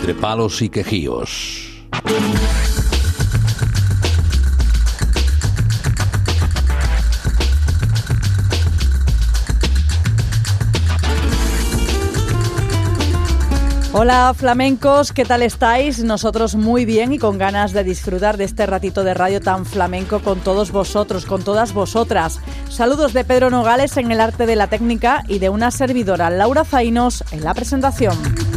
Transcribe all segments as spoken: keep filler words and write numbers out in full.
Entre palos y quejíos. Hola flamencos, ¿qué tal estáis? Nosotros muy bien y con ganas de disfrutar de este ratito de radio tan flamenco con todos vosotros, con todas vosotras. Saludos de Pedro Nogales en el arte de la técnica y de una servidora, Laura Zainos, en la presentación.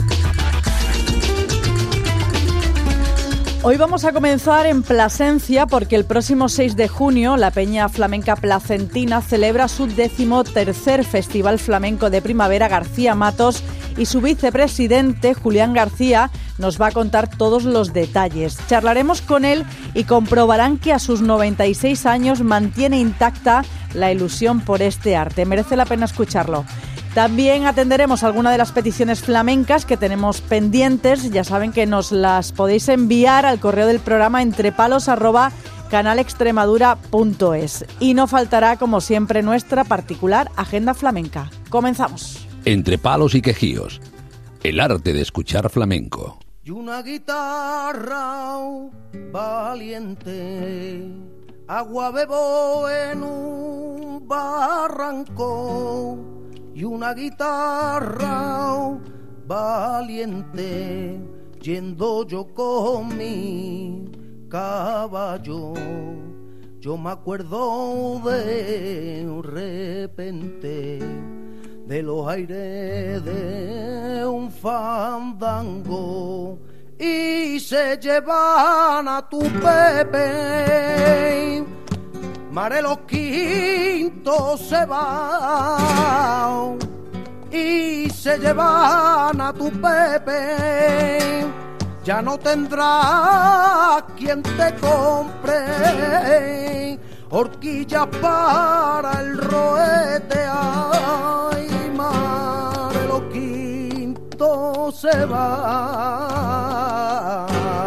Hoy vamos a comenzar en Plasencia porque el próximo seis de junio la Peña Flamenca Placentina celebra su decimotercer Festival Flamenco de Primavera García Matos y su vicepresidente, Julián García, nos va a contar todos los detalles. Charlaremos con él y comprobarán que a sus noventa y seis años mantiene intacta la ilusión por este arte. Merece la pena escucharlo. También atenderemos alguna de las peticiones flamencas que tenemos pendientes. Ya saben que nos las podéis enviar al correo del programa entrepalos arroba canalextremadura punto es. Y no faltará, como siempre, nuestra particular agenda flamenca. Comenzamos. Entre palos y quejíos, el arte de escuchar flamenco. Y una guitarra valiente, agua bebo en un barranco. Y una guitarra valiente, yendo yo con mi caballo. Yo me acuerdo de un repente de los aires de un fandango y se llevan a tu Pepe. Marelo Quinto se va y se llevan a tu Pepe. Ya no tendrás quien te compre horquillas para el roete. Ay, Marelo Quinto se va.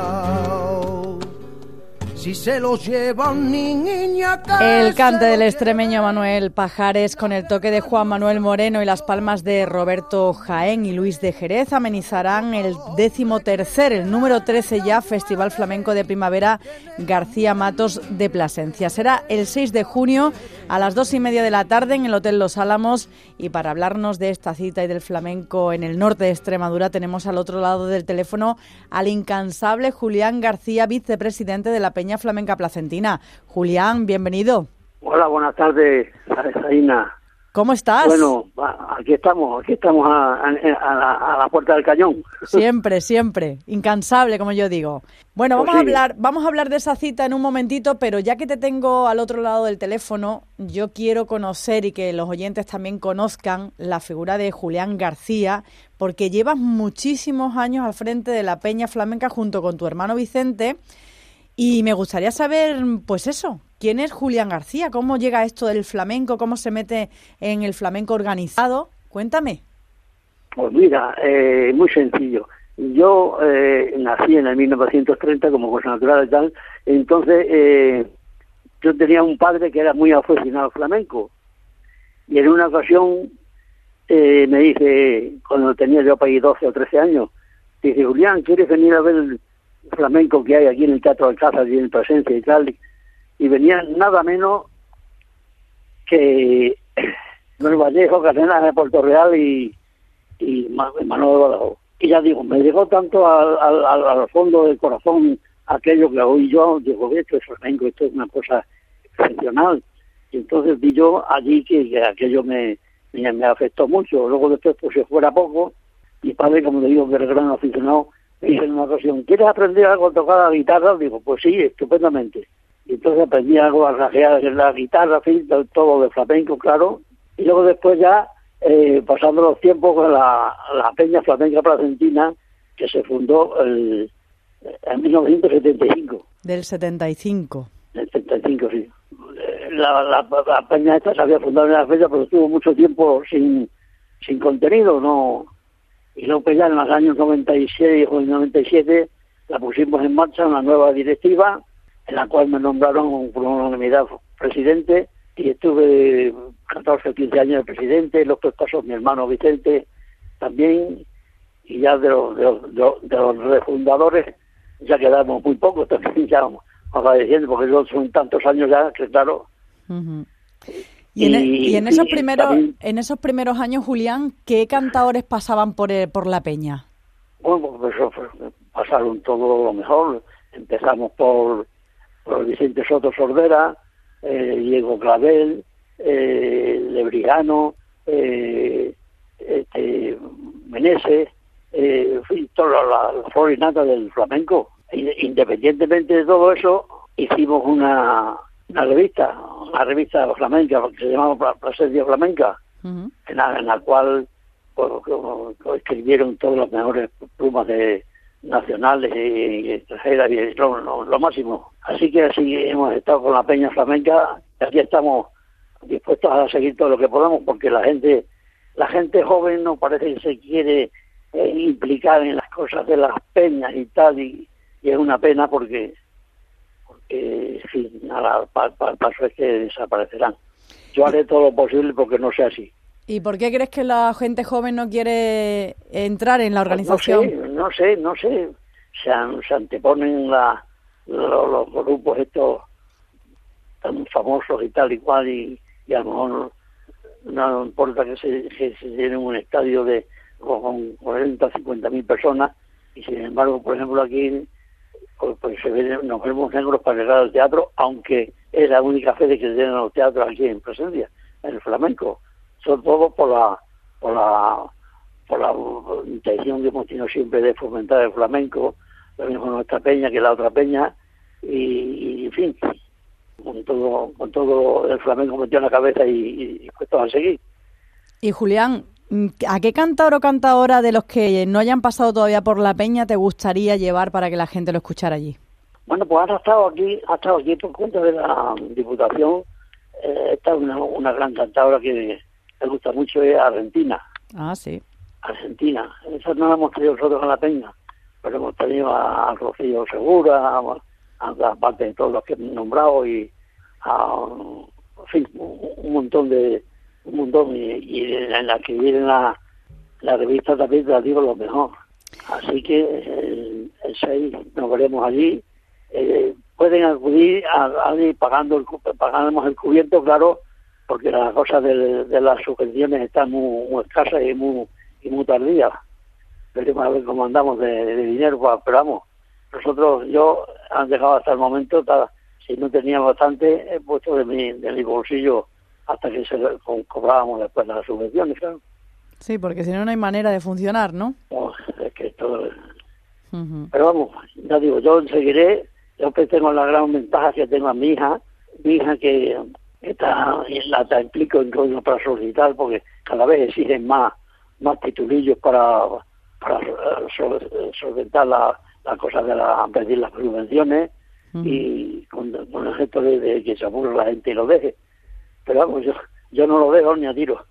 Si se los llevan niña. El cante del extremeño Manuel Pajares con el toque de Juan Manuel Moreno y las palmas de Roberto Jaén y Luis de Jerez amenizarán el decimotercer, el número trece ya, Festival Flamenco de Primavera García Matos de Plasencia. Será el seis de junio a las dos y media de la tarde en el Hotel Los Álamos, y para hablarnos de esta cita y del flamenco en el norte de Extremadura tenemos al otro lado del teléfono al incansable Julián García, vicepresidente de la Peña Flamenca Placentina. Julián, bienvenido. Hola, buenas tardes, Zaina. ¿Cómo estás? Bueno, aquí estamos, aquí estamos a, a, a, la, a la puerta del cañón. Siempre, siempre, incansable, como yo digo. Bueno, vamos pues sí. a hablar, vamos a hablar de esa cita en un momentito, pero ya que te tengo al otro lado del teléfono, yo quiero conocer y que los oyentes también conozcan la figura de Julián García, porque llevas muchísimos años al frente de la Peña Flamenca junto con tu hermano Vicente. Y me gustaría saber, pues eso, ¿quién es Julián García? ¿Cómo llega esto del flamenco? ¿Cómo se mete en el flamenco organizado? Cuéntame. Pues mira, eh, muy sencillo. Yo eh, nací en el mil novecientos treinta como cosa natural y tal. Entonces, eh, yo tenía un padre que era muy aficionado al flamenco. Y en una ocasión eh, me dice, cuando tenía yo para ahí doce o trece años, dice, Julián, ¿quieres venir a ver el flamenco que hay aquí en el Teatro Alcázar y en Plasencia y tal? Y venían nada menos que Manuel Vallejo, Cardenas de Puerto Real y, y Manuel Badajoz. Y ya digo, me llegó tanto al, al, al fondo del corazón aquello que oí yo, digo, esto es flamenco, esto es una cosa excepcional. Y entonces vi yo allí que, que aquello me, me, me afectó mucho. Luego después, pues si fuera poco, mi padre, como le digo, que era gran aficionado, me dice en una ocasión, ¿quieres aprender algo a tocar la guitarra? Digo, pues sí, estupendamente. Y entonces aprendí algo a rajear en la guitarra, fin, todo de flamenco, claro. Y luego después ya, eh, pasando los tiempos con la, la Peña Flamenca Placentina, que se fundó el, en mil novecientos setenta y cinco. Del setenta y cinco. Del setenta y cinco, sí. La, la, la Peña esta se había fundado en la fecha, pero estuvo mucho tiempo sin, sin contenido, no. Y luego ya en los años noventa y seis o noventa y siete la pusimos en marcha una nueva directiva, en la cual me nombraron por unanimidad presidente, y estuve catorce o quince años de presidente. En los otros casos mi hermano Vicente también, y ya de los, de los, de los, de los refundadores ya quedamos muy pocos, también ya vamos agradeciendo, porque yo son tantos años ya que claro. Uh-huh. Y, y, en, y en esos primeros también, en esos primeros años, Julián, ¿qué cantadores pasaban por el, por la peña? Bueno, pues eso, pues, pasaron todo lo mejor. Empezamos por, por Vicente Soto Sordera, eh, Diego Clavel, eh, Lebrijano, eh, este, Meneses, eh, en fin, toda la, la flor y nata del flamenco. Independientemente de todo eso, hicimos una, una revista, una revista flamenca que se llamaba Plasencia Flamenca, uh-huh. en, la, en la cual pues, escribieron todas las mejores plumas de nacionales y extranjeras y lo, lo, lo máximo. Así que así hemos estado con la peña flamenca, y aquí estamos dispuestos a seguir todo lo que podamos, porque la gente, la gente joven no parece que se quiere eh, implicar en las cosas de las peñas y tal, y Y es una pena porque, porque en fin, nada, para pa, paso es que desaparecerán. Yo haré todo lo posible porque no sea así. ¿Y por qué crees que la gente joven no quiere entrar en la organización? Pues no sé, no sé, no sé. Se, an, se anteponen la, lo, los grupos estos tan famosos y tal y cual, y, y a lo mejor no importa que se, que se llene un estadio de con cuarenta, cincuenta mil personas, y sin embargo, por ejemplo, aquí pues, pues se ven, nos vemos negros para llegar al teatro, aunque es la única fe de que se llenan los teatros aquí en Plasencia, en el flamenco, sobre todo por la por la por la intención que hemos tenido siempre de fomentar el flamenco, lo mismo nuestra peña que la otra peña, y, y en fin, con todo con todo el flamenco metido en la cabeza y, y dispuestos a seguir. Y Julián, ¿a qué cantador o cantadora de los que no hayan pasado todavía por la peña te gustaría llevar para que la gente lo escuchara allí? Bueno, pues ha estado aquí, ha estado aquí por cuenta de la Diputación. Eh, esta es una, una gran cantadora que me gusta mucho, es Argentina. Ah, sí. Argentina. Esa no la hemos tenido nosotros en la peña, pero hemos tenido a, a Rocío Segura, a, a parte de todos los que he nombrado, y a, en fin, un, un montón de un montón, y, y en la que viene la, la revista también te digo lo mejor. Así que el, el seis nos veremos allí. Eh, pueden acudir a, a ir pagando el, pagamos el cubierto, claro, porque las cosas de, de las subvenciones están muy, muy escasas y muy y muy tardías. Veremos a ver cómo andamos de, de dinero, pero vamos, nosotros, yo han dejado hasta el momento, ta, si no tenía bastante, he puesto de mi, de mi bolsillo hasta que se co cobrábamos después las subvenciones, claro. Sí, porque si no, no hay manera de funcionar, ¿no? Oh, es que todo... Uh-huh. Pero vamos, ya digo, yo seguiré. Yo que tengo la gran ventaja que tengo a mi hija, mi hija que está, la, la implico en código para solicitar, porque cada vez exigen más más titulillos para para solventar las la cosas de la, pedir las subvenciones, uh-huh. y con, con el gesto de, de que se aburra la gente y lo deje. Pero vamos, yo, yo no lo dejo ni a tiro.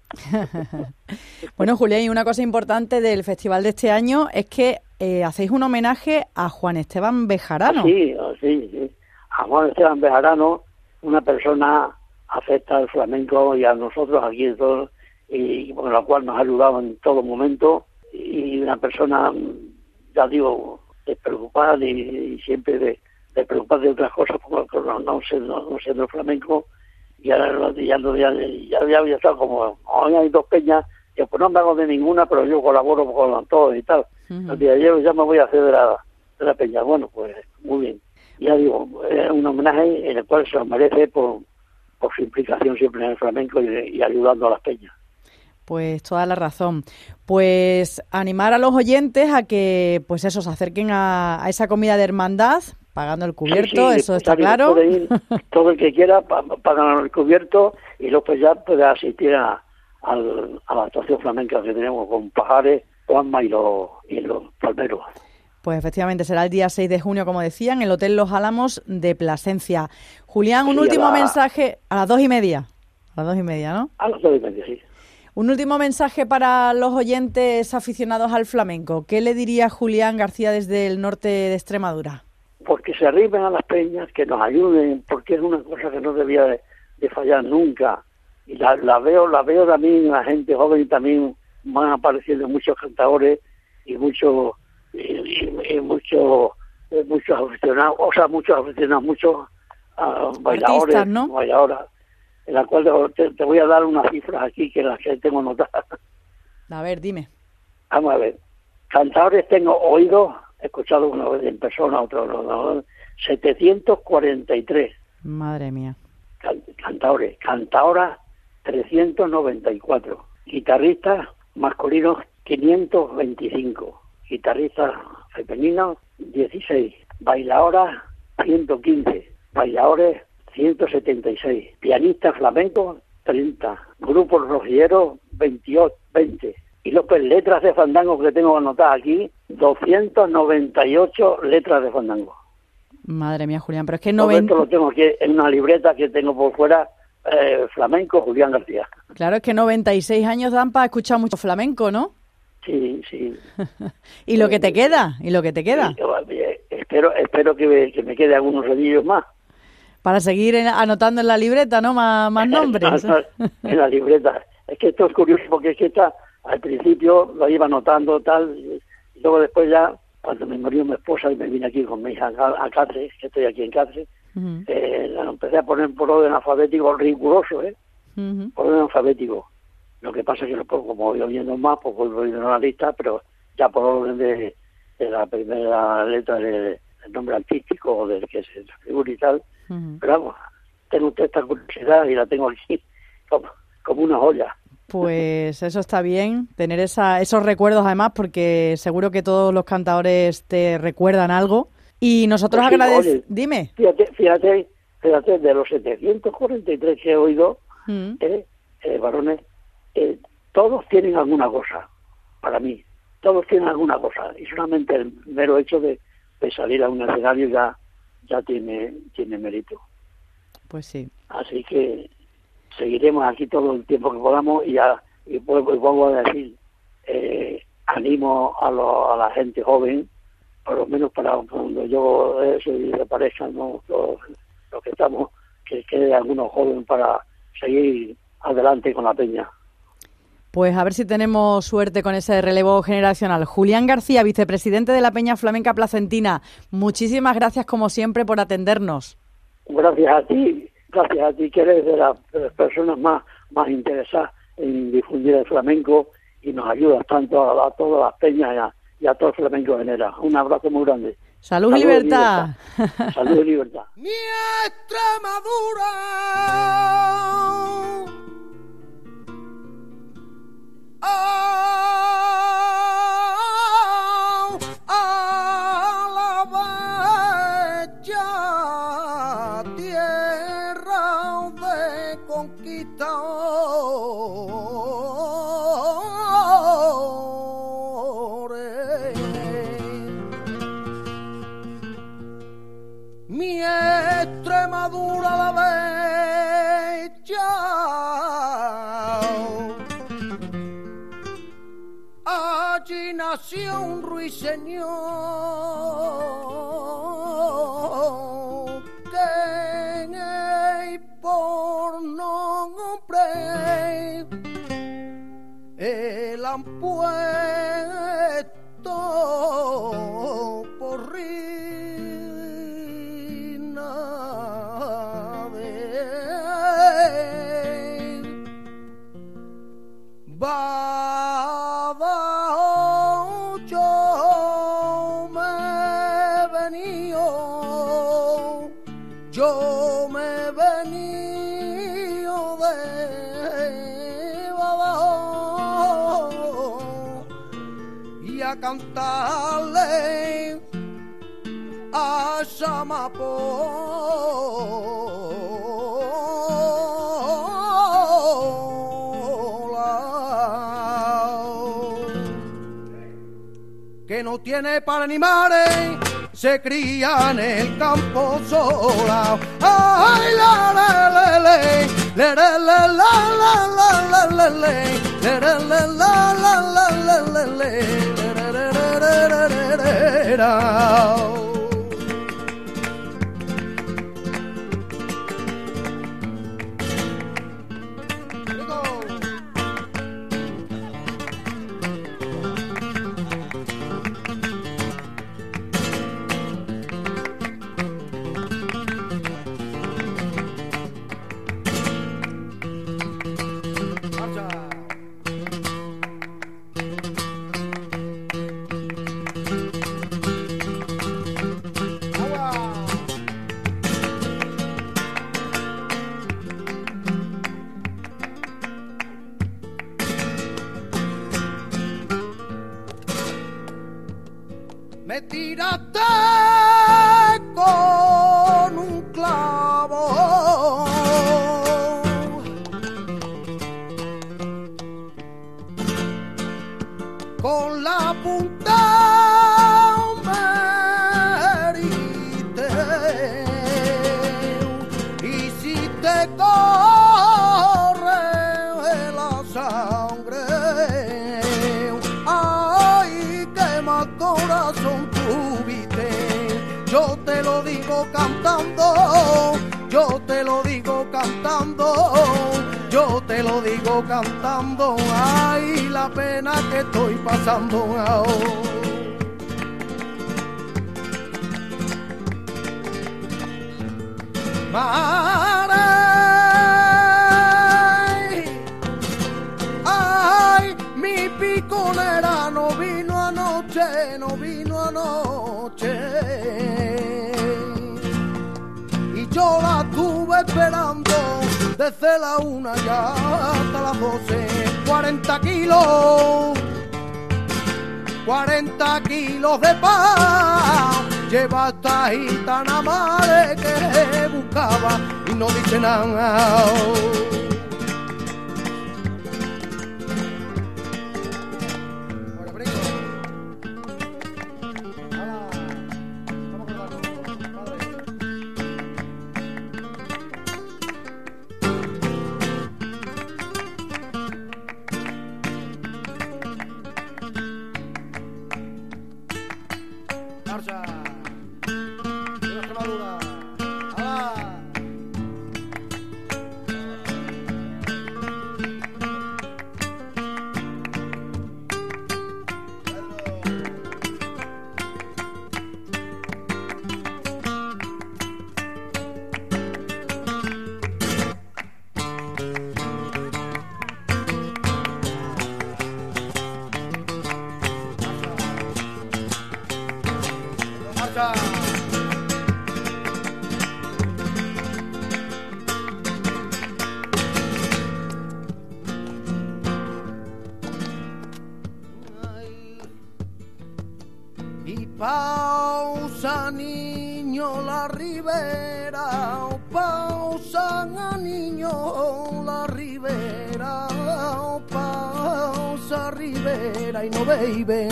Bueno, Julián, y una cosa importante del festival de este año es que eh, hacéis un homenaje a Juan Esteban Bejarano. Ah, sí, sí, sí. A Juan Esteban Bejarano, una persona afecta al flamenco y a nosotros aquí en todo, y con la cual nos ha ayudado en todo momento, y una persona, ya digo, despreocupada y, y siempre de, de preocupar de otras cosas, porque no, no sé, no, no sé del flamenco. Y ahora ya, ya, ya, ya había estado como, hoy hay dos peñas, yo pues no me hago de ninguna, pero yo colaboro con todos y tal. Uh-huh. Día yo ya me voy a hacer de la, de la peña. Bueno, pues muy bien. Ya digo, es un homenaje en el cual se lo merece por, por su implicación siempre en el flamenco y, y ayudando a las peñas. Pues toda la razón. Pues animar a los oyentes a que, pues eso, se acerquen a, a esa comida de hermandad, pagando el cubierto, sí, sí, eso está claro. Ir, todo el que quiera pagan el cubierto y luego pues ya puede asistir a, a, a la actuación flamenca que tenemos con Pajares, Juanma y los, y los Palmeros. Pues efectivamente será el día seis de junio, como decía, en el Hotel Los Álamos de Plasencia. Julián, un sí, último la... mensaje a las dos y media. A las dos y media, ¿no? A las dos y media, sí. Un último mensaje para los oyentes aficionados al flamenco. ¿Qué le diría Julián García desde el norte de Extremadura? Pues que se arriben a las peñas, que nos ayuden, porque es una cosa que no debía de, de fallar nunca. Y la, la veo la veo también, la gente joven también van apareciendo muchos cantadores y muchos y, y, y muchos muchos aficionados, o sea, muchos aficionados, muchos uh, bailadores, artistas, ¿no? bailadoras, en la cual te, te voy a dar unas cifras aquí que las que tengo anotadas. A ver, dime. Vamos a ver. Cantadores tengo oídos, he escuchado una vez en persona, otro no, no, setecientos cuarenta y tres. Madre mía. Can, cantadores. Cantadoras, trescientos noventa y cuatro. Guitarristas masculinos, quinientos veinticinco. Guitarristas femeninos, dieciséis. Bailadoras, ciento quince. Bailadores, ciento setenta y seis. Pianistas flamencos, treinta. Grupos rojilleros, veintiocho, veinte. Y López, letras de fandango que tengo anotadas aquí, doscientas noventa y ocho letras de fandango. Madre mía, Julián, pero es que Todo noventa... esto lo tengo aquí en una libreta que tengo por fuera, eh, flamenco, Julián García. Claro, es que noventa y seis años dan para escuchar mucho flamenco, ¿no? Sí, sí. Y lo que te queda, y lo que te queda. Sí, espero espero que me, que me quede algunos anillos más. Para seguir en, anotando en la libreta, ¿no? Más, más nombres. En la libreta. Es que esto es curioso porque es que está... Al principio lo iba anotando tal, y luego después ya, cuando me murió mi esposa y me vine aquí con mi hija a, a Cáceres, que estoy aquí en Cáceres, uh-huh. eh, la empecé a poner por orden alfabético riguroso, ¿eh? Uh-huh. Por orden alfabético. Lo que pasa es que después, como voy oyendo más, pues voy oyendo una lista, pero ya por orden de, de la primera letra del de, nombre artístico o del que se figura y tal. Uh-huh. Pero vamos, tengo usted esta curiosidad y la tengo aquí como, como una joya. Pues eso está bien, tener esa, esos recuerdos además, porque seguro que todos los cantadores te recuerdan algo. Y nosotros pues sí, agradecemos... Dime. Fíjate, fíjate, fíjate, de los setecientos cuarenta y tres que he oído, mm. eh, eh, varones, eh, todos tienen alguna cosa, para mí. Todos tienen alguna cosa. Y solamente el mero hecho de, de salir a un escenario ya, ya tiene, tiene mérito. Pues sí. Así que... seguiremos aquí todo el tiempo que podamos y, a, y vuelvo, y vuelvo a decir, eh, animo a, lo, a la gente joven, por lo menos para cuando yo soy de pareja, ¿no? los, los que estamos, que quede algunos jóvenes para seguir adelante con la peña. Pues a ver si tenemos suerte con ese relevo generacional. Julián García, vicepresidente de la Peña Flamenca Placentina, muchísimas gracias como siempre por atendernos. Gracias a ti. Gracias a ti, que eres de las, de las personas más, más interesadas en difundir el flamenco y nos ayudas tanto a, a todas las peñas y a, y a todo el flamenco en general. Un abrazo muy grande. Salud, Salud y libertad. libertad. Salud y libertad. Mi Extremadura. Oh, a la bella tierra de conquistadores. Mi Extremadura la bella, allí nació un ruiseñor que por nombre el han puesto por reina de Badajoz. Yo me he venido, yo me he venido de Badajoz y a cantarle a esa que no tiene para animales, se cría en el campo sola. Ay, la la la la, la la la la la la la, la la la la la la la. me tiraste con un clavo. Con la punta me heriste, y si te corre la sangre, ay, qué más corazón tuviste. Yo te lo digo cantando, yo te lo digo cantando, yo te lo digo cantando, ay, la pena que estoy pasando ahora. Mare, ay, mi piconera no vino anoche, no vino anoche, y yo la tuve esperando desde la una ya hasta las doce. Cuarenta kilos, cuarenta kilos de pan lleva esta gitana madre que buscaba y no dice nada. Marcha, viva Extremadura, ¡hala! Marcha. Ay, y pausa, niño, la ribera, oh, pausa, niño, la ribera, oh, pausa, ribera, y no baby.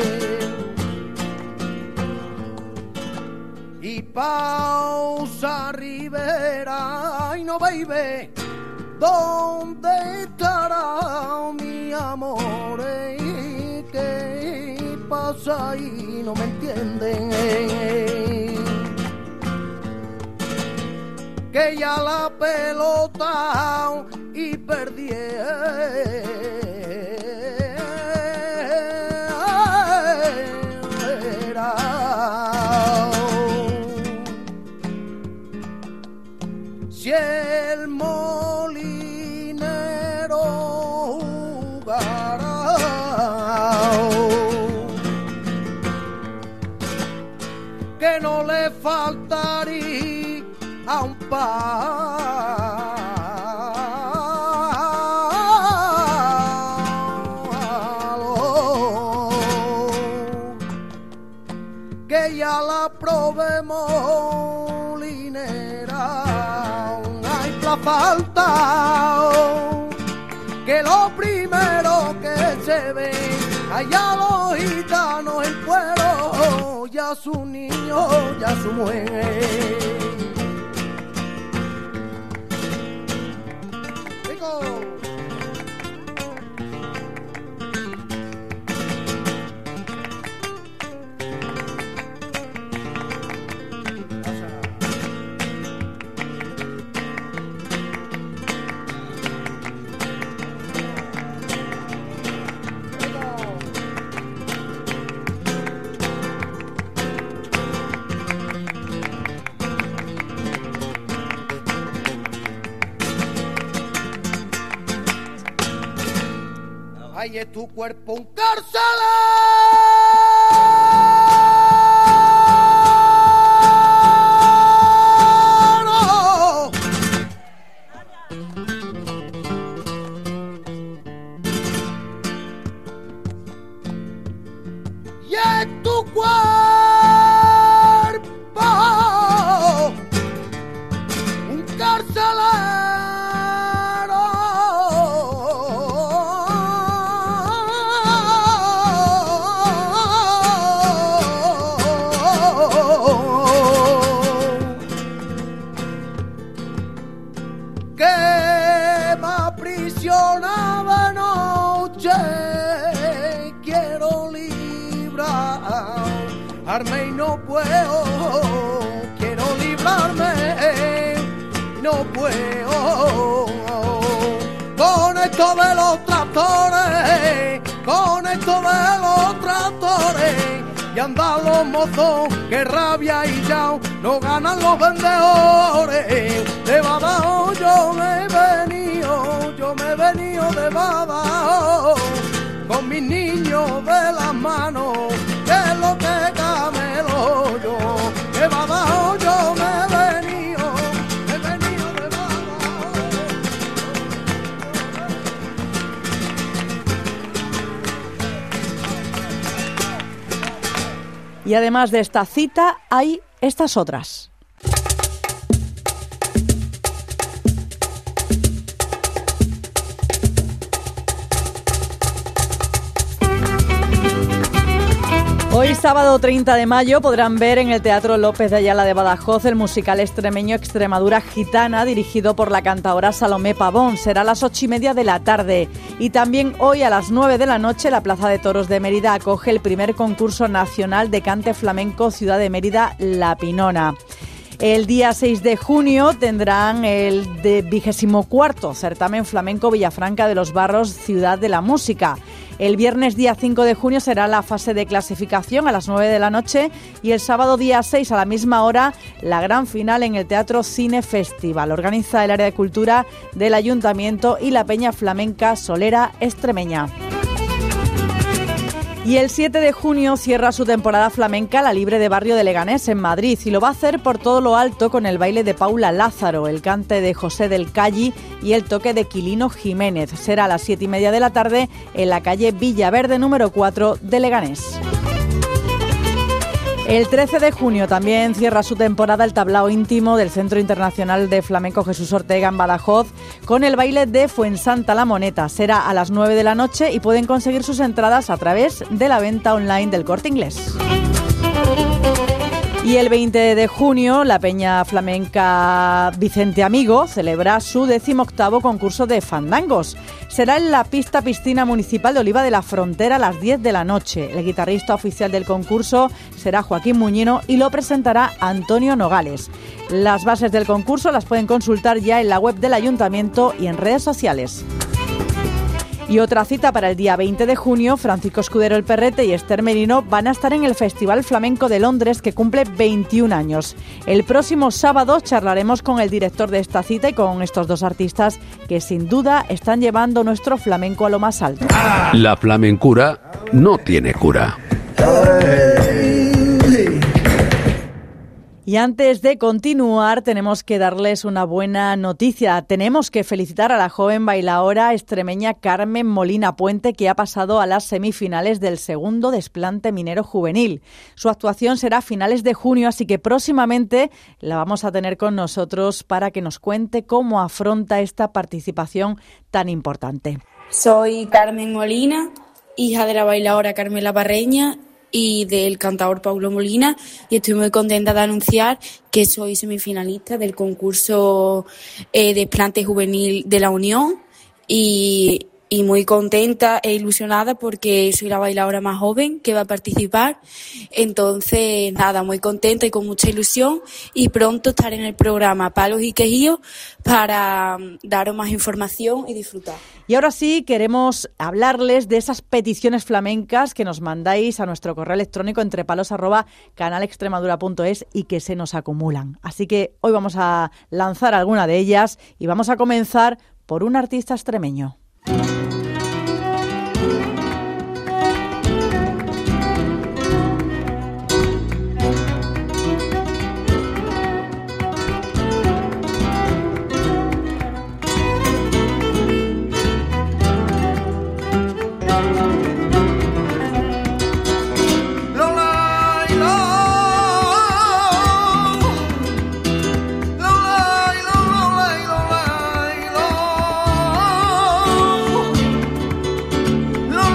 Y pausa, ribera, ay no baby, ¿dónde estará mi amor? ¿Y qué pasa? Y no me entienden, que ya la pelota y perdí. Si el molinero jugara, que no le faltaría a un palo, que ya la probemos molinera. Falta que lo primero que se ve allá los gitanos el pueblo, ya su niño, ya su mujer. Rico. Ay, es tu cuerpo un carcelero. Y es tu cuerpo librarme y no puedo, quiero librarme y no puedo. Con esto de los tractores, con esto de los tractores, y andan los mozos, que rabia y ya no ganan los vendedores. De Badajoz yo me he venido, yo me he venido de Badajoz, con mis niños de las manos, que es lo que camelo yo. De Badajoz yo me he venido, he venido de Badajoz. Y además de esta cita hay estas otras. Hoy, sábado treinta de mayo, podrán ver en el Teatro López de Ayala de Badajoz el musical extremeño Extremadura Gitana, dirigido por la cantaora Salomé Pavón. Será a las ocho y media de la tarde. Y también hoy, a las nueve de la noche, la Plaza de Toros de Mérida acoge el primer concurso nacional de cante flamenco Ciudad de Mérida, La Pinona. El día seis de junio tendrán el vigésimo cuarto certamen flamenco Villafranca de los Barros, Ciudad de la Música. El viernes día cinco de junio será la fase de clasificación a las nueve de la noche y el sábado día seis a la misma hora la gran final en el Teatro Cine Festival. Organiza el área de cultura del Ayuntamiento y la Peña Flamenca Solera Extremeña. Y el siete de junio cierra su temporada flamenca la Libre de Barrio de Leganés en Madrid y lo va a hacer por todo lo alto con el baile de Paula Lázaro, el cante de José del Calli y el toque de Quilino Jiménez. Será a las siete y media de la tarde en la calle Villaverde número cuatro de Leganés. El trece de junio también cierra su temporada el tablao íntimo del Centro Internacional de Flamenco Jesús Ortega en Badajoz con el baile de Fuensanta La Moneta. Será a las nueve de la noche y pueden conseguir sus entradas a través de la venta online del Corte Inglés. Y el veinte de junio, la Peña Flamenca Vicente Amigo celebra su decimoctavo concurso de fandangos. Será en la pista piscina municipal de Oliva de la Frontera a las diez de la noche. El guitarrista oficial del concurso será Joaquín Muñino y lo presentará Antonio Nogales. Las bases del concurso las pueden consultar ya en la web del Ayuntamiento y en redes sociales. Y otra cita para el día veinte de junio, Francisco Escudero el Perrete y Esther Merino van a estar en el Festival Flamenco de Londres, que cumple veintiún años. El próximo sábado charlaremos con el director de esta cita y con estos dos artistas que sin duda están llevando nuestro flamenco a lo más alto. La flamencura no tiene cura. Y antes de continuar, tenemos que darles una buena noticia. Tenemos que felicitar a la joven bailaora extremeña Carmen Molina Puente, que ha pasado a las semifinales del segundo desplante minero juvenil. Su actuación será a finales de junio, así que próximamente la vamos a tener con nosotros para que nos cuente cómo afronta esta participación tan importante. Soy Carmen Molina, hija de la bailaora Carmela Parreña y del cantador Paulo Molina, y estoy muy contenta de anunciar que soy semifinalista del concurso eh, Desplante Juvenil de la Unión y, y muy contenta e ilusionada porque soy la bailadora más joven que va a participar. Entonces, nada, muy contenta y con mucha ilusión, y pronto estaré en el programa Palos y Quejíos para daros más información y disfrutar. Y ahora sí, queremos hablarles de esas peticiones flamencas que nos mandáis a nuestro correo electrónico entrepalos arroba canalextremadura punto es y que se nos acumulan. Así que hoy vamos a lanzar alguna de ellas y vamos a comenzar por un artista extremeño. Lo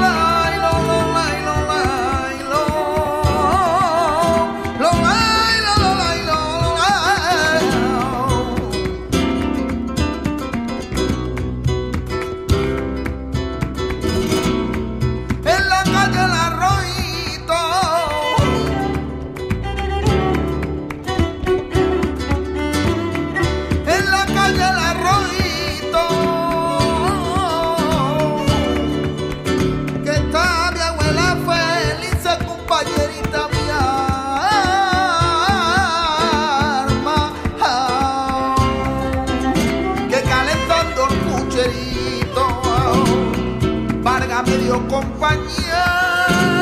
dio compañía.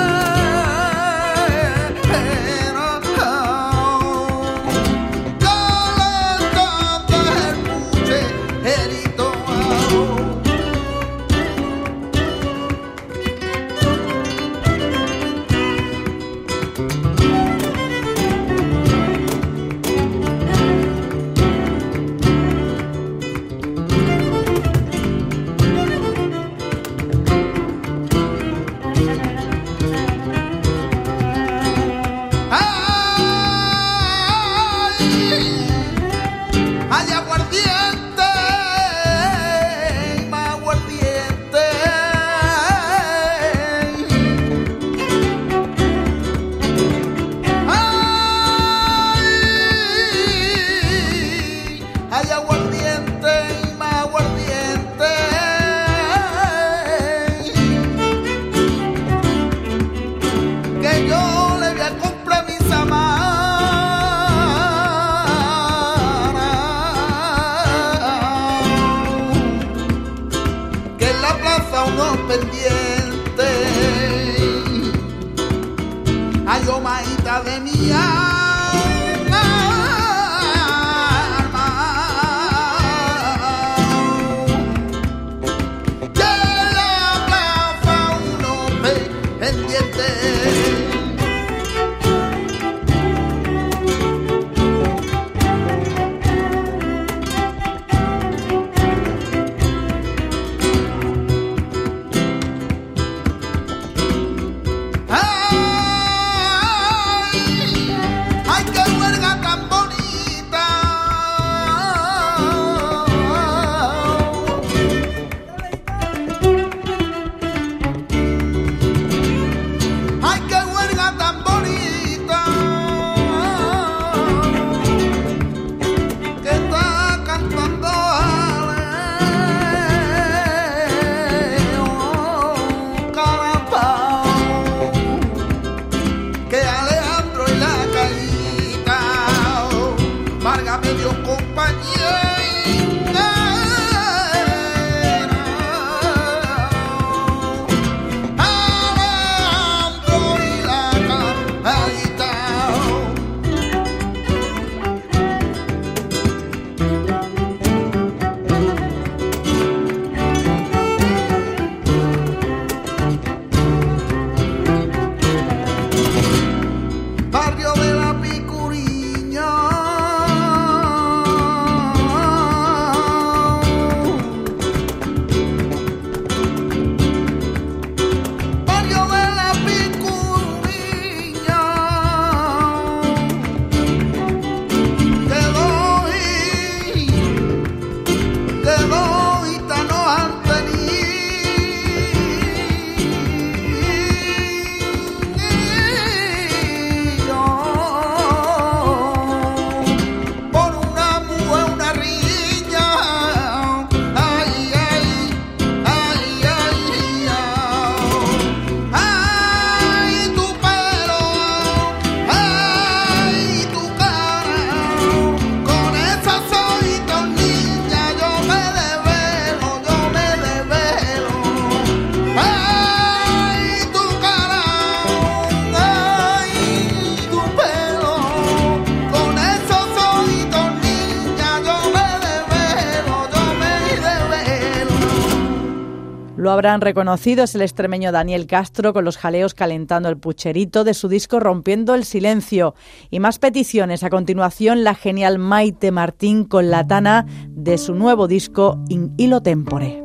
De mi alma, que la plaza uno pendiente. Lo habrán reconocido, es el extremeño Daniel Castro con los jaleos calentando el pucherito de su disco Rompiendo el Silencio. Y más peticiones, a continuación la genial Maite Martín con La Tana de su nuevo disco In Illo Tempore.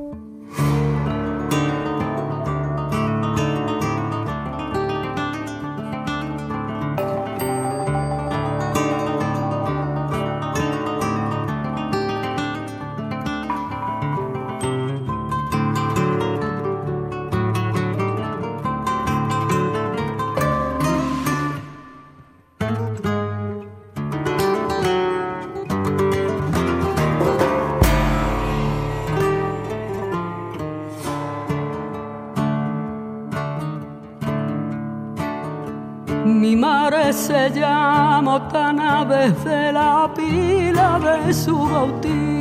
Mi madre se llama Otana desde la pila de su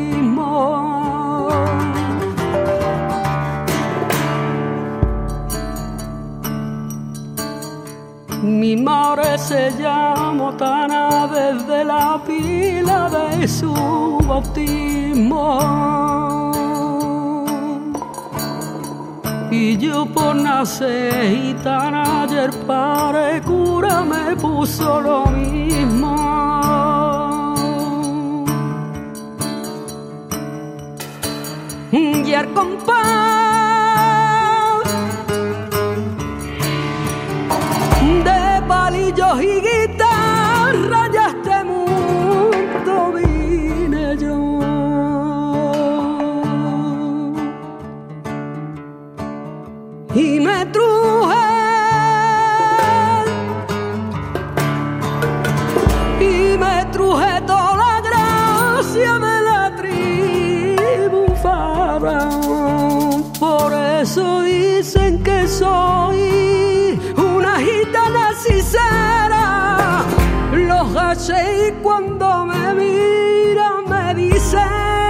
bautismo. Mi madre se llamó Tana desde la pila de su bautismo. Y yo por nacer gitana, ayer para el cura me puso lo mismo. Y el compás de palillos y guitarra, ya este mundo vine yo. Y me truje, y me truje toda la gracia de la tribu faraón. Por eso dicen que soy una gitana sincera. Los gachés cuando me miran me dicen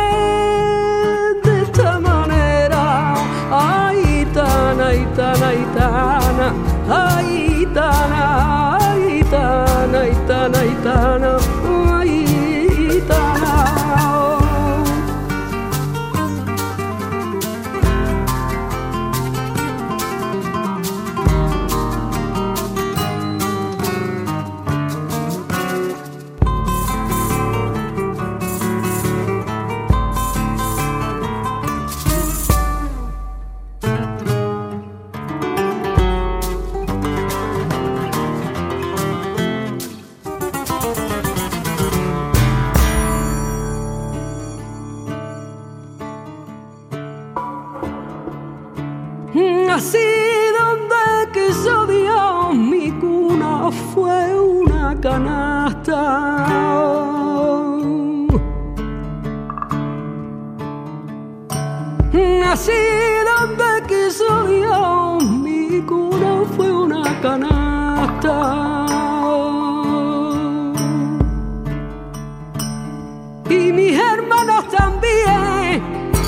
de esta manera: ay, gitana, gitana, gitana, ay, gitana, ay, gitana, gitana, gitana, ay, gitana. Así donde quiso Dios, mi cuna fue una canasta. Así donde quiso Dios, mi cuna fue una canasta. Y mis hermanos también,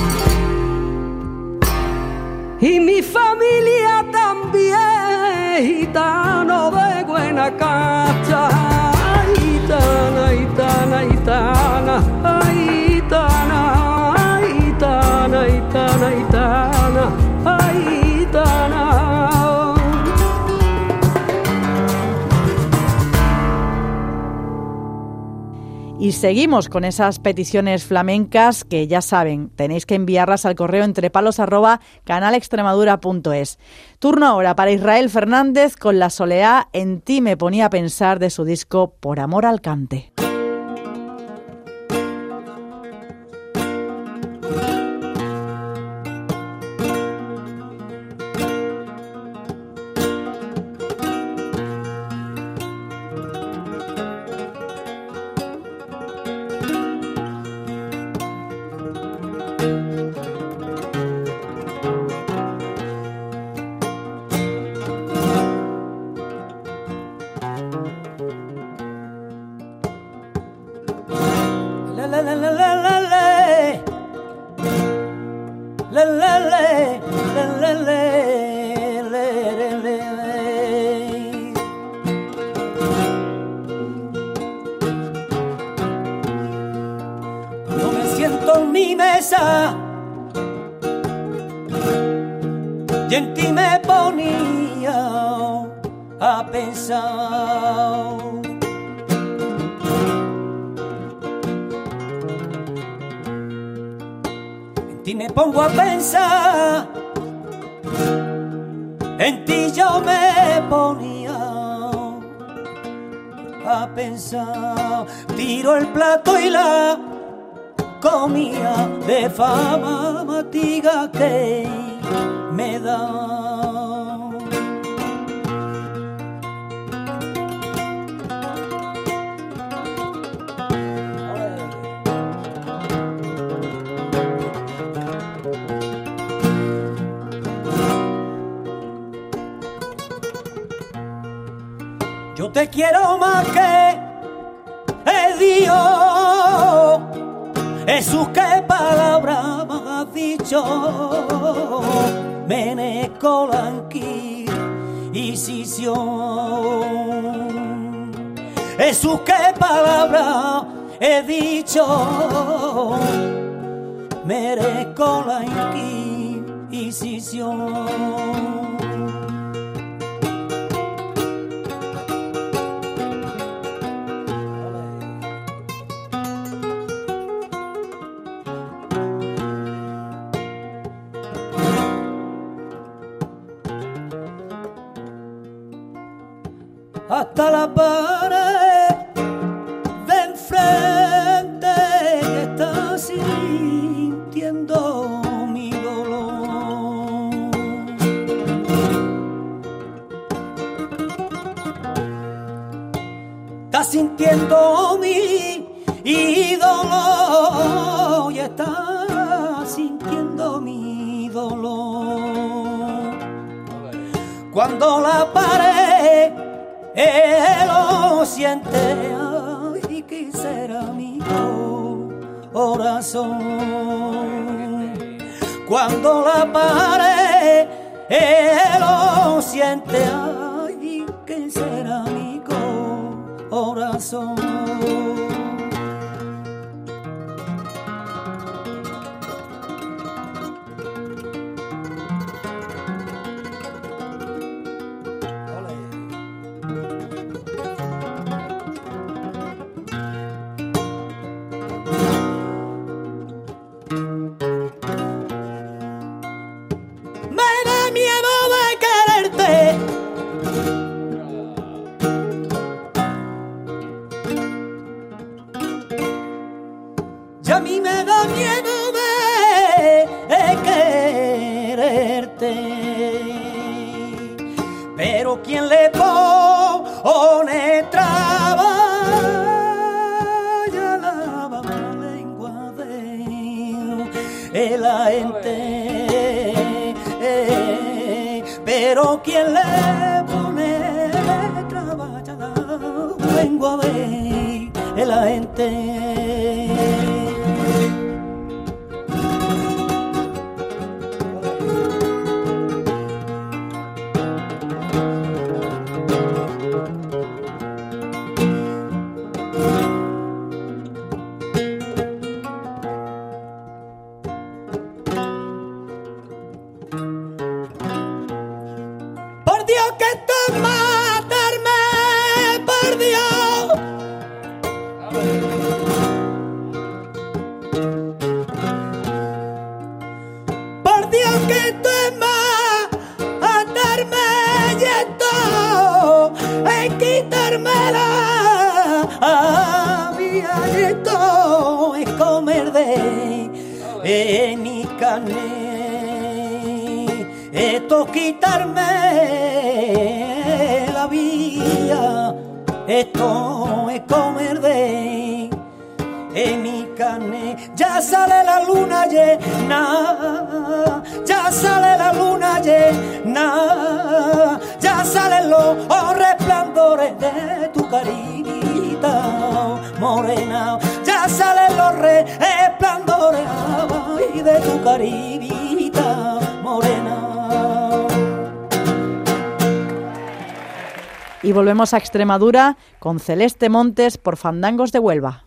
y mi familia también, gitano de buena casta. Ay, gitana, gitana, gitana, ay, gitana, ay, gitana, gitana, gitana, ay, gitana. Y seguimos con esas peticiones flamencas que ya saben, tenéis que enviarlas al correo entrepalos arroba canalextremadura punto es. Turno ahora para Israel Fernández con la soleá En ti me ponía a pensar de su disco Por amor al cante. No me siento en mi mesa y en ti me ponía a pensar. En ti me pongo a pensar, en ti yo me ponía a pensar. Tiro el plato y la comía de fama matiga que me da. Yo te quiero más que el Dios. Jesús, qué palabra me has dicho. Menecolanqui incisión. Jesús, qué palabra he dicho, merezco la inquisición. Hasta la pared de enfrente que está sintiendo mi dolor. Está sintiendo mi dolor y está sintiendo mi dolor. Cuando la pared él lo siente, ay, ¿qué será mi corazón? Cuando la pared él lo siente, ay, ¿qué será mi corazón? A mí me da miedo de quererte, pero quien le pone traba ya lava la lengua de la gente, pero quien le pone traba ya la lengua de la gente. En mi carne, esto quitarme la vida, esto es comer de en mi carne. Ya sale la luna llena, ya sale la luna llena, ya salen los resplandores de tu carita morena, ya salen los resplandores de tu carita morena. Y volvemos a Extremadura con Celeste Montes por Fandangos de Huelva.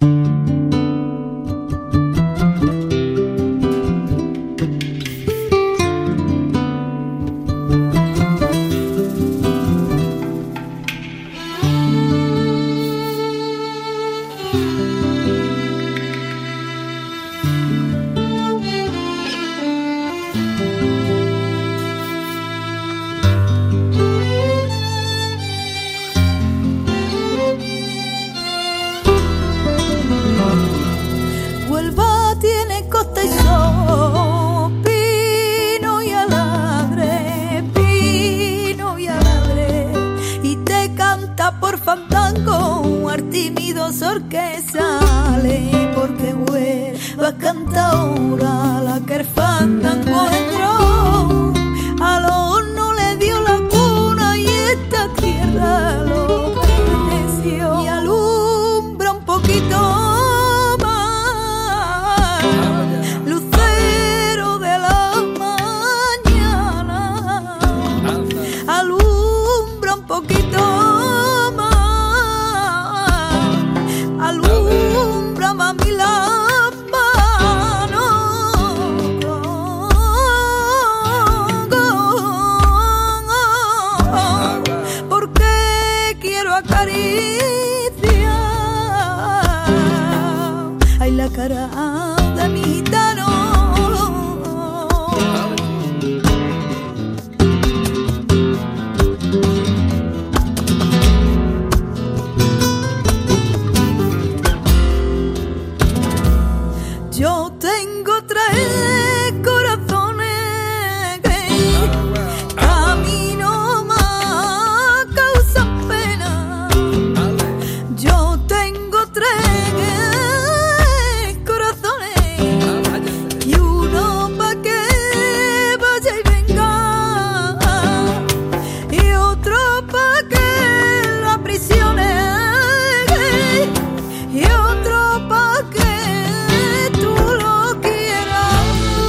cara de mi gitano. Yo tengo tres corazones que camino más causan pena. Yo tengo tres corazones y uno pa' que vaya y venga y otro pa' que lo aprisione y otro pa' que tú lo quieras.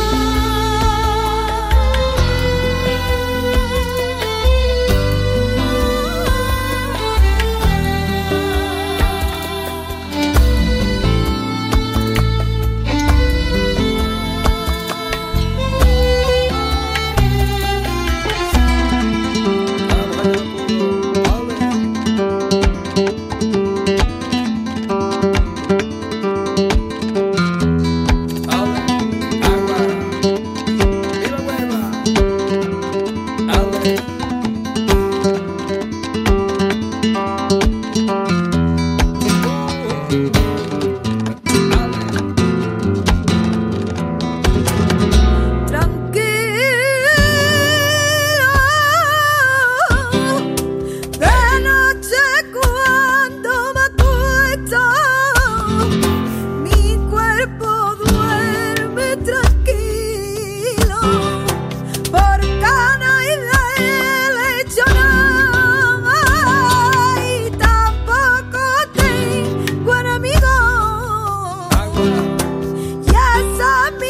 De noche cuando me acuesto, mi cuerpo duerme tranquilo, porque no hay lechona y tampoco tengo enemigos, y esa es mi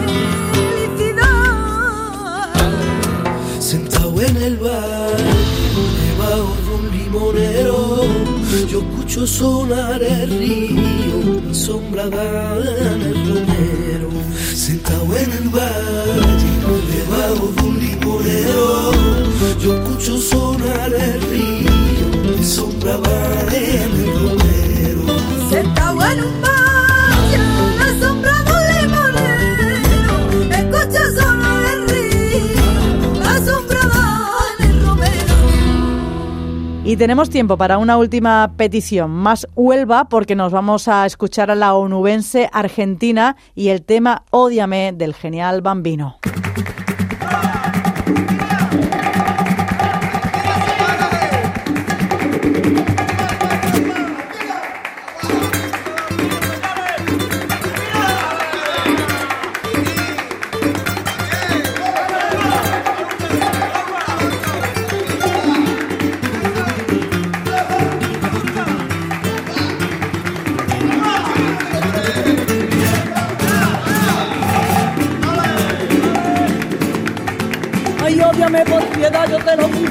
felicidad. Sentado en el bar, debajo de un limonero, yo escucho sonar el río, mi sombra da en el romero. Sentado en el bar, debajo de un limonero, yo escucho sonar el río, mi sombra va en el romero. Sentado en un valle, la sombra de un limonero, escucha sonar el río, la sombra va en el romero. Y tenemos tiempo para una última petición, más Huelva, porque nos vamos a escuchar a la onubense Argentina y el tema Ódiame del genial Bambino. Ay, ódiame por piedad, yo te lo pido.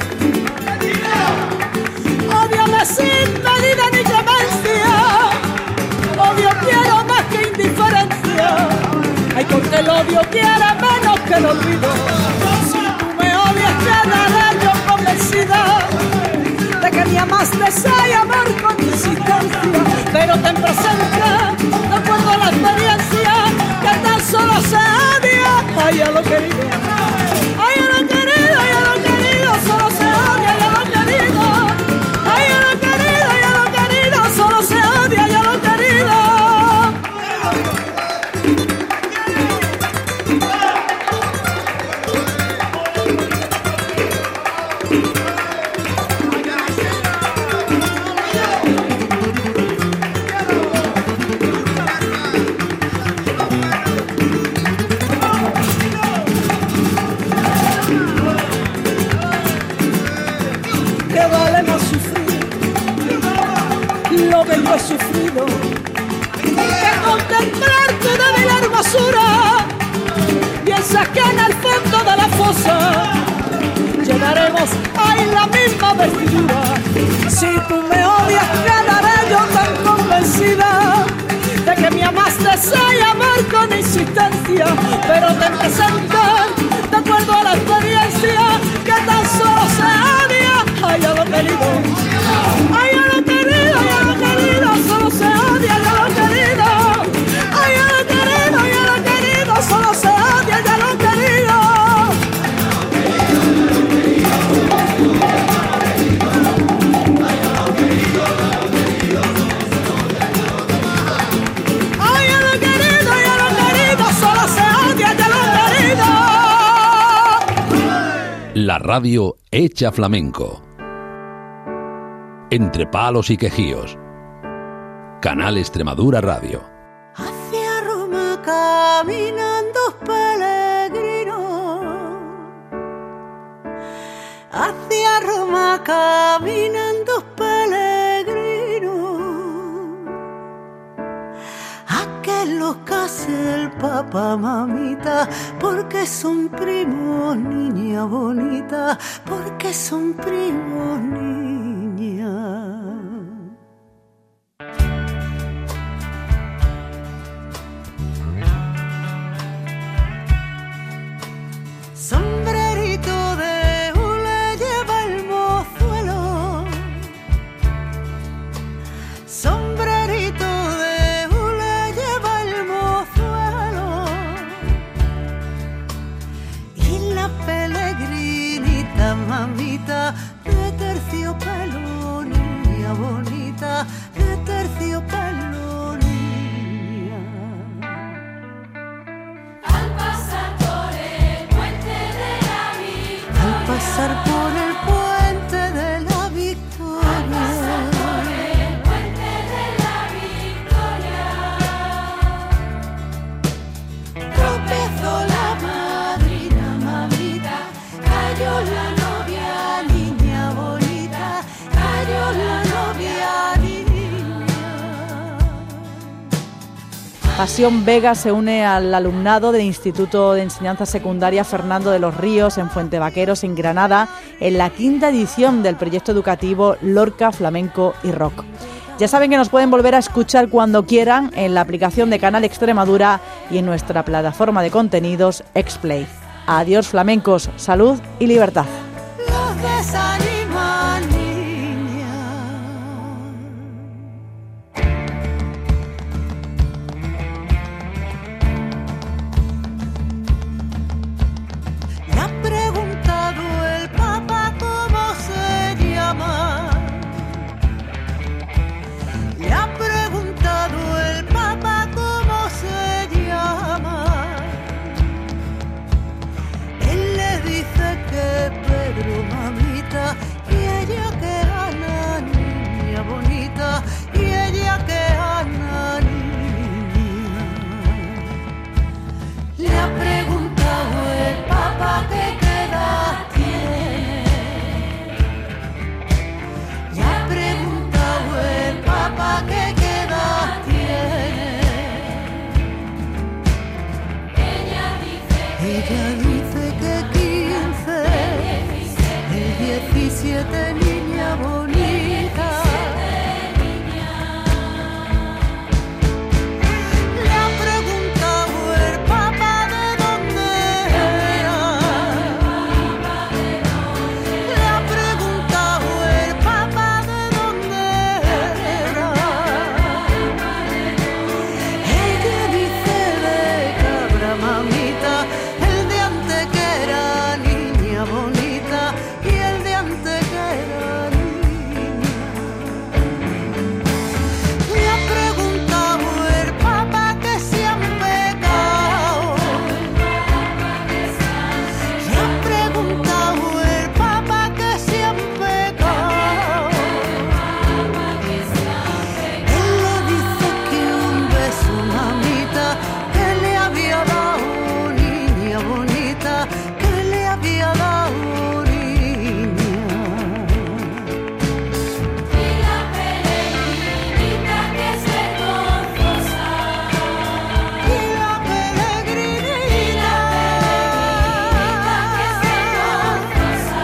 Ódiame sin medida ni clemencia. Odio quiero más que indiferencia. Ay, porque el odio quiere menos que el olvido. Si tú me odias, quedaré yo convencida de que mi amaste y amor con insistencia. Pero ten presente, de acuerdo a la experiencia, que tan solo se odia. Ay, a lo querido. Ay, a lo querido, ay, a lo querido, solo se odia, ay, a lo querido. Ay, a lo querido, ay, a lo querido, solo se odia, ay, a lo querido. Lo que yo he sufrido, que contemplar tu débil hermosura, piensas que en el fondo de la fosa llevaremos ahí la misma vestidura. Si tú me odias, quedaré yo tan convencida de que me amaste y amar con insistencia, pero ten presente, de acuerdo a la experiencia, que tan solo se odia. Ay, a lo querido, ay, a lo querido, ay, a lo querido, solo se odia, ay, a lo querido, La radio hecha flamenco. Entre palos y quejíos. Canal Extremadura Radio. Hacia Roma caminan dos peregrinos. Hacia Roma caminan dos peregrinos. A que los case el papá, mamita, porque son primos, niña bonita, porque son primos, niña. Sombrerito de hule lleva el mozuelo. Sombrerito de hule lleva el mozuelo. Y la peregrinita, mamita, de terciopelo, niña bonita, de terciopelo, niña. Al pasar por el puente de la Victoria. Al pasar por el puente de la Victoria. Al pasar por el puente de la Victoria. Tropezó la madrina, mamita, cayó la novia, niña bonita, cayó la novia, niña. Pasión Vega se une al alumnado del Instituto de Enseñanza Secundaria Fernando de los Ríos en Fuentevaqueros, en Granada, en la quinta edición del proyecto educativo Lorca, Flamenco y Rock. Ya saben que nos pueden volver a escuchar cuando quieran en la aplicación de Canal Extremadura y en nuestra plataforma de contenidos Xplay. Adiós flamencos, salud y libertad. Los desaniman, niña. Le ha preguntado el Papa cómo se llama. Le ha preguntado el Papa cómo se llama. Él le dice que Pedro, mamita, y ella que Ana, niña bonita, y ella que Ana, niña. Le ha preguntado el Papa que qué edad tiene. Le ha preguntado el Papa que qué edad tiene. Ella dice que quince, el diecisiete, niña bonita. Le ha preguntado el Papa de dónde era. Le ha preguntado el Papa de dónde era. Ella dice de Cabra, mamita, el de antes que era niña bonita y el de antes que era niña. Le ha preguntado el Papa que si han pecado. Le ha preguntado el Papa que si han pecado. Él le dice que un beso, mamita, que le había dado, niña bonita, que le había dado, niña. Y la peregrinita que es vergonzosa. Y la peregrinita que es vergonzosa.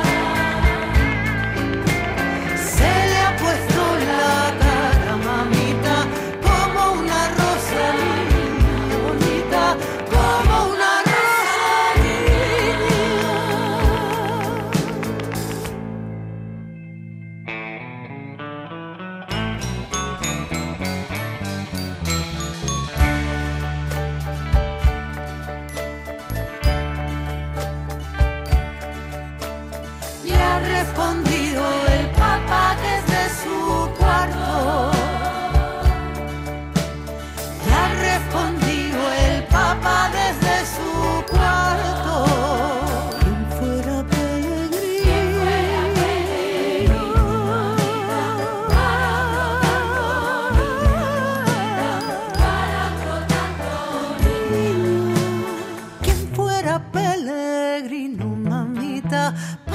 Se le ha puesto la cara, mamita, como una rosa, niña bonita, como una rosa, niña. Le ha respondido el Papa desde su cuarto. Le ha respondido el Papa desde su cuarto. Quien fuera vida